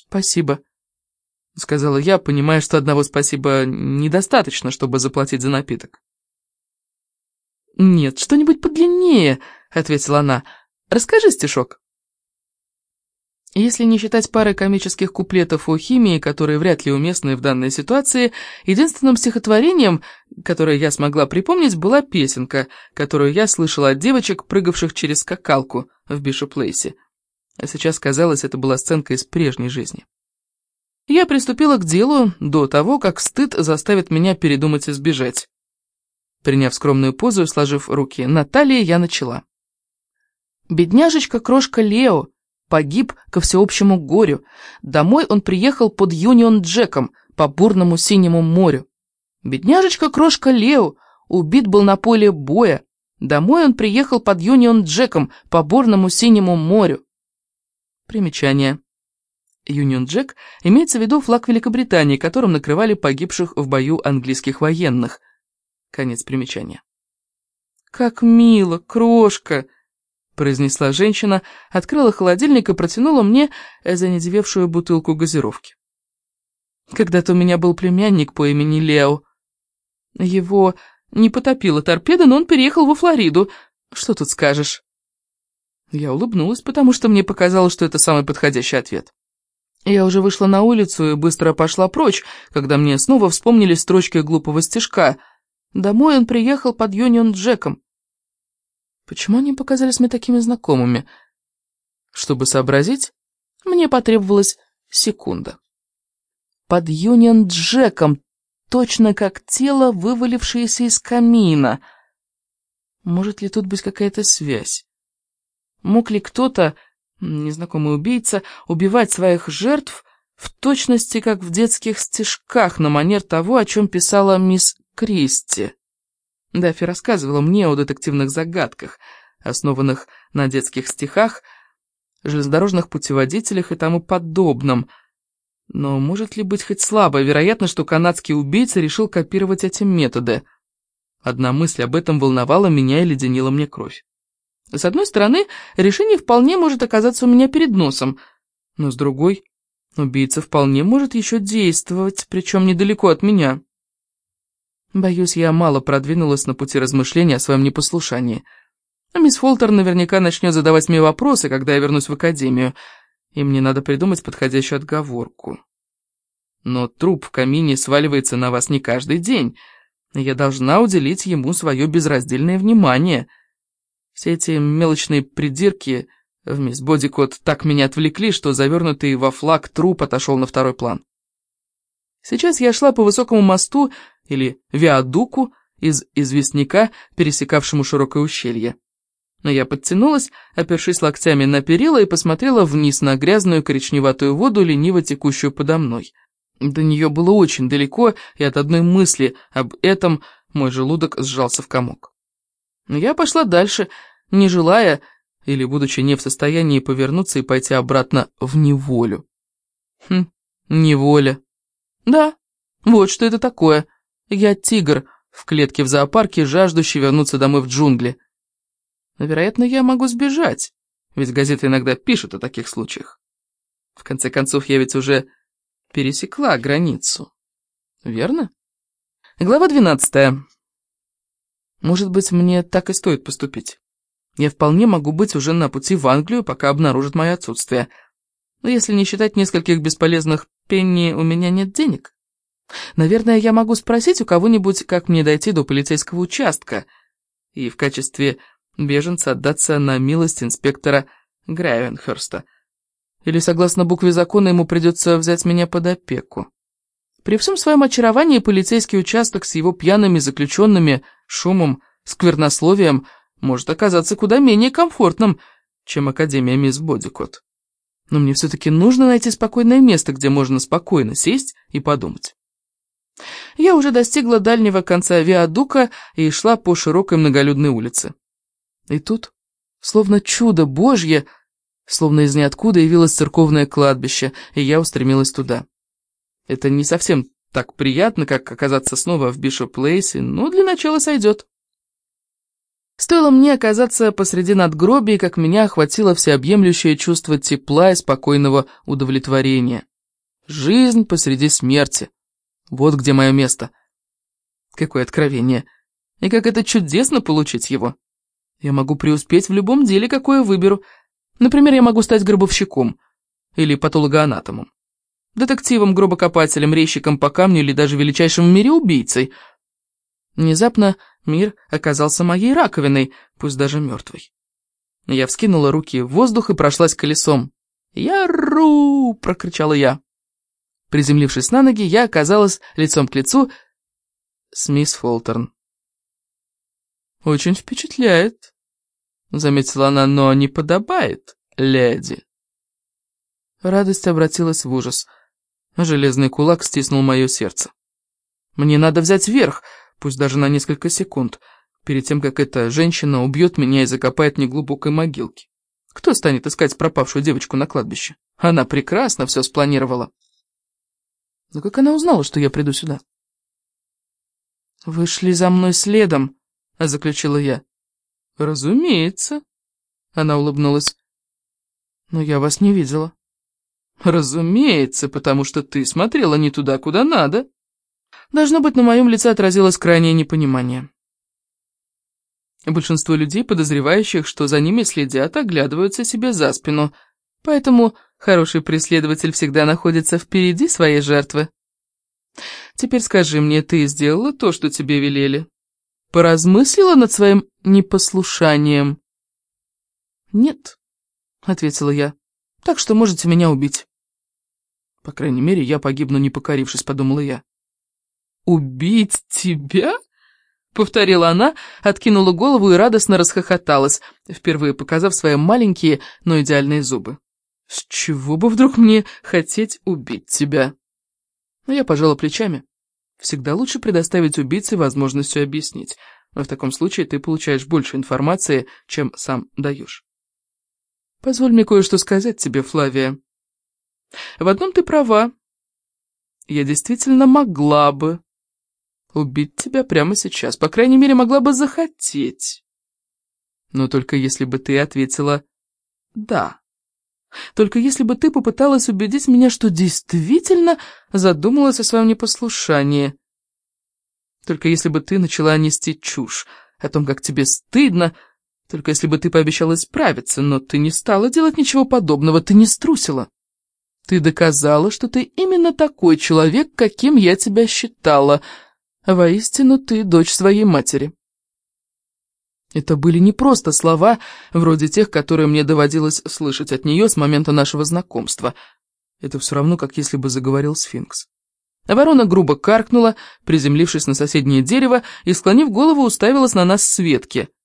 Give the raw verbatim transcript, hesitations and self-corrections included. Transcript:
«Спасибо», — сказала я, понимая, что одного спасибо недостаточно, чтобы заплатить за напиток. «Нет, что-нибудь подлиннее», — ответила она. «Расскажи стишок». Если не считать пары комических куплетов о химии, которые вряд ли уместны в данной ситуации, единственным стихотворением, которое я смогла припомнить, была песенка, которую я слышала от девочек, прыгавших через скакалку в Бишоп-Плейсе. А сейчас, казалось, это была сценка из прежней жизни. Я приступила к делу до того, как стыд заставит меня передумать и сбежать. Приняв скромную позу и сложив руки на талии, я начала. «Бедняжечка-крошка Лео погиб ко всеобщему горю. Домой он приехал под Юнион-Джеком по бурному синему морю. Бедняжечка-крошка Лео убит был на поле боя. Домой он приехал под Юнион-Джеком по бурному синему морю». Примечание. Юнион-Джек имеется в виду флаг Великобритании, которым накрывали погибших в бою английских военных. Конец примечания. «Как мило, крошка!» — произнесла женщина, открыла холодильник и протянула мне занедевевшую бутылку газировки. «Когда-то у меня был племянник по имени Лео. Его не потопила торпеда, но он переехал во Флориду. Что тут скажешь?» Я улыбнулась, потому что мне показалось, что это самый подходящий ответ. Я уже вышла на улицу и быстро пошла прочь, когда мне снова вспомнились строчки глупого стишка. Домой он приехал под Юнион-Джеком. Почему они показались мне такими знакомыми? Чтобы сообразить, мне потребовалась секунда. Под Юнион-Джеком, точно как тело, вывалившееся из камина. Может ли тут быть какая-то связь? Мог ли кто-то, незнакомый убийца, убивать своих жертв в точности, как в детских стишках, на манер того, о чем писала мисс Кристи? Даффи рассказывала мне о детективных загадках, основанных на детских стихах, железнодорожных путеводителях и тому подобном. Но может ли быть хоть слабо вероятно, что канадский убийца решил копировать эти методы? Одна мысль об этом волновала меня и леденила мне кровь. С одной стороны, решение вполне может оказаться у меня перед носом, но с другой, убийца вполне может еще действовать, причем недалеко от меня. Боюсь, я мало продвинулась на пути размышления о своем непослушании. Мисс Фолтер наверняка начнет задавать мне вопросы, когда я вернусь в академию, и мне надо придумать подходящую отговорку. Но труп в камине сваливается на вас не каждый день, и я должна уделить ему свое безраздельное внимание. Все эти мелочные придирки в мисс Бодикот так меня отвлекли, что завернутый во флаг труп отошел на второй план. Сейчас я шла по высокому мосту или виадуку из известняка, пересекавшему широкое ущелье. Но я подтянулась, опершись локтями на перила, и посмотрела вниз на грязную коричневатую воду, лениво текущую подо мной. До нее было очень далеко, и от одной мысли об этом мой желудок сжался в комок. Но я пошла дальше, не желая, или будучи не в состоянии повернуться и пойти обратно в неволю. Хм, неволя. Да, вот что это такое. Я тигр в клетке в зоопарке, жаждущий вернуться домой в джунгли. Но, вероятно, я могу сбежать, ведь газеты иногда пишут о таких случаях. В конце концов, я ведь уже пересекла границу. Верно? Глава двенадцатая. Может быть, мне так и стоит поступить. Я вполне могу быть уже на пути в Англию, пока обнаружат мое отсутствие. Но если не считать нескольких бесполезных пенни, у меня нет денег. Наверное, я могу спросить у кого-нибудь, как мне дойти до полицейского участка, и в качестве беженца отдаться на милость инспектора Грайвенхерста. Или, согласно букве закона, ему придется взять меня под опеку. При всем своем очаровании полицейский участок с его пьяными заключенными, шумом, сквернословием может оказаться куда менее комфортным, чем Академия мисс Бодикот. Но мне все-таки нужно найти спокойное место, где можно спокойно сесть и подумать. Я уже достигла дальнего конца виадука и шла по широкой многолюдной улице. И тут, словно чудо божье, словно из ниоткуда явилось церковное кладбище, и я устремилась туда. Это не совсем так приятно, как оказаться снова в Бишоп-Плейсе, но для начала сойдет. Стоило мне оказаться посреди надгробия, как меня охватило всеобъемлющее чувство тепла и спокойного удовлетворения. Жизнь посреди смерти. Вот где мое место. Какое откровение. И как это чудесно получить его. Я могу преуспеть в любом деле, какое выберу. Например, я могу стать гробовщиком или патологоанатомом, детективом, гробокопателем, резчиком по камню или даже величайшим в мире убийцей. Внезапно мир оказался моей раковиной, пусть даже мертвой. Я вскинула руки в воздух и прошлась колесом. «Яру!» — прокричала я. Приземлившись на ноги, я оказалась лицом к лицу с мисс Фолтерн. «Очень впечатляет», — заметила она, — «но не подобает, леди». Радость обратилась в ужас. Железный кулак стиснул мое сердце. «Мне надо взять верх, пусть даже на несколько секунд, перед тем, как эта женщина убьет меня и закопает в неглубокой могилке. Кто станет искать пропавшую девочку на кладбище? Она прекрасно все спланировала». Но как она узнала, что я приду сюда? «Вы шли за мной следом», — заключила я. «Разумеется», — она улыбнулась. «Но я вас не видела». «Разумеется, потому что ты смотрела не туда, куда надо». Должно быть, на моем лице отразилось крайнее непонимание. Большинство людей, подозревающих, что за ними следят, оглядываются себе за спину, поэтому хороший преследователь всегда находится впереди своей жертвы. Теперь скажи мне, ты сделала то, что тебе велели? Поразмыслила над своим непослушанием? Нет, ответила я, так что можете меня убить. По крайней мере, я погибну, не покорившись, подумала я. Убить тебя? Повторила она, откинула голову и радостно расхохоталась, впервые показав свои маленькие, но идеальные зубы. «С чего бы вдруг мне хотеть убить тебя?» Но я пожала плечами. Всегда лучше предоставить убийце возможность все объяснить, но в таком случае ты получаешь больше информации, чем сам даешь. Позволь мне кое-что сказать тебе, Флавия. В одном ты права. Я действительно могла бы убить тебя прямо сейчас, по крайней мере, могла бы захотеть. Но только если бы ты ответила «да». Только если бы ты попыталась убедить меня, что действительно задумалась о своем непослушании. Только если бы ты начала нести чушь о том, как тебе стыдно. Только если бы ты пообещала исправиться, но ты не стала делать ничего подобного, ты не струсила. Ты доказала, что ты именно такой человек, каким я тебя считала. А воистину ты дочь своей матери. Это были не просто слова, вроде тех, которые мне доводилось слышать от нее с момента нашего знакомства. Это все равно, как если бы заговорил сфинкс. Ворона грубо каркнула, приземлившись на соседнее дерево, и, склонив голову, уставилась на нас с ветки.